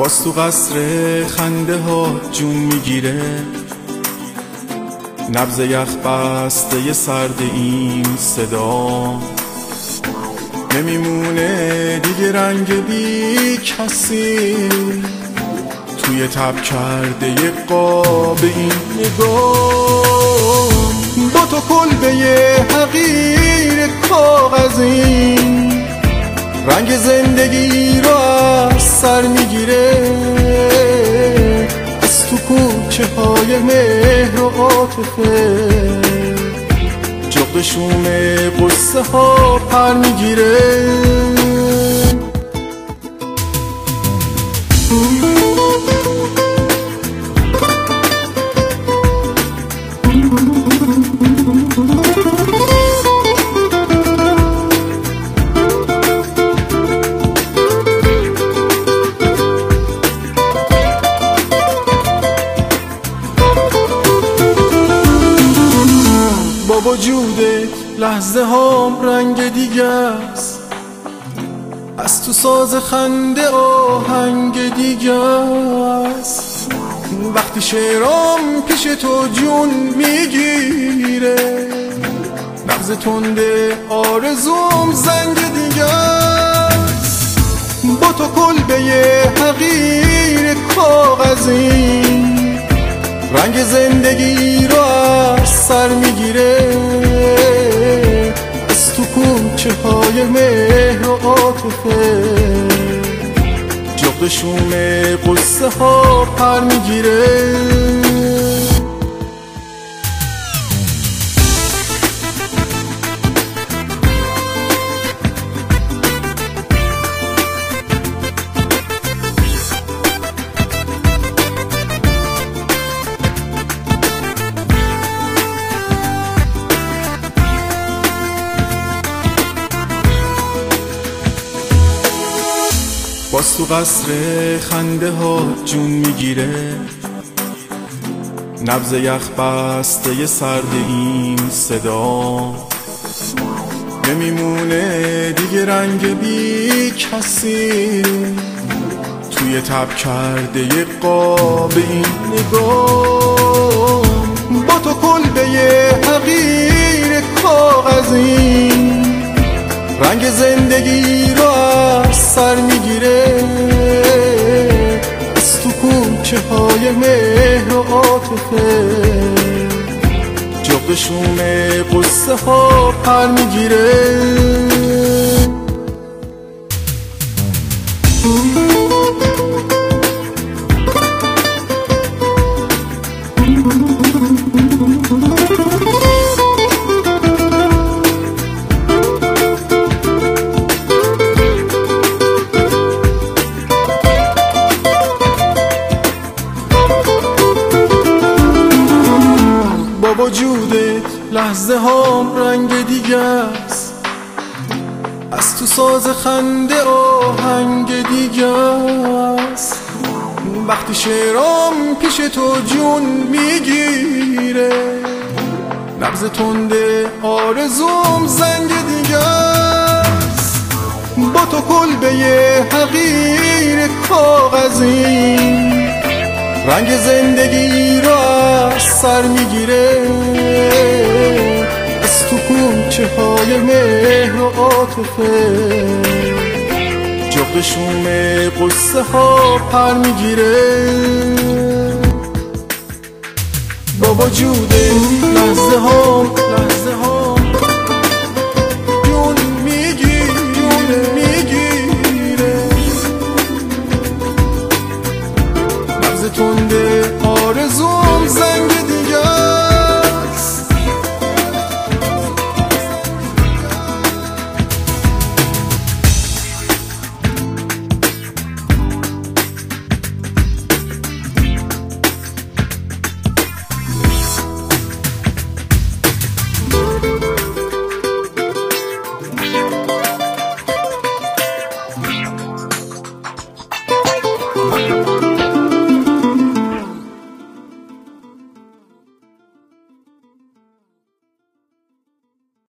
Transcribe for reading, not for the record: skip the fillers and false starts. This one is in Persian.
باز تو قصر خنده ها جون میگیره، نبض یخ بسته سرد این صدا. نمیمونه دیگه رنگ بی کسی توی تب کرده یه قاب این نگاه. با تو کلبه حقیر کاغذی رنگ زندگی رو از سر میگیره، از تو کوچه های مهر و عاطفه جغد شوم قصه ها پر میگیره. با وجودت لحظه هام رنگ دیگه است، از تو ساز خنده آهنگ دیگه است. وقتی شعرام پیش تو جون میگیره، نبض تنده آرزوم زنگ دیگه است. با تو کلبه حقیر کاغذی رنگ زندگی رو از سر میگیره، از تو کوچه های مهر و عاطفه جغد شوم قصه ها پر میگیره. باز تو قصر خنده ها جون میگیره، نبض یخ بسته سرد این صدا. نمیمونه دیگه رنگ بی کسی توی تب کرده یه قاب این نگاه. با تو کلبه حقیر کاغذی رنگ زندگی رو از سر میگیره، از تو کوچه های مهر و عاطفه جغد شوم قصه ها پر میگیره. با وجودت لحظه هام رنگ دیگه است، از تو ساز خنده آهنگ دیگه است. وقتی شعرام پیش تو جون میگیره، نبض تنده آرزوم زنگ دیگه است. با تو کلبه حقیر کاغذی رنگ زندگی رو از سر میگیره، از تو کوچه های مهر و عاطفه جغد شوم قصه ها پر میگیره. با وجود لحظه ها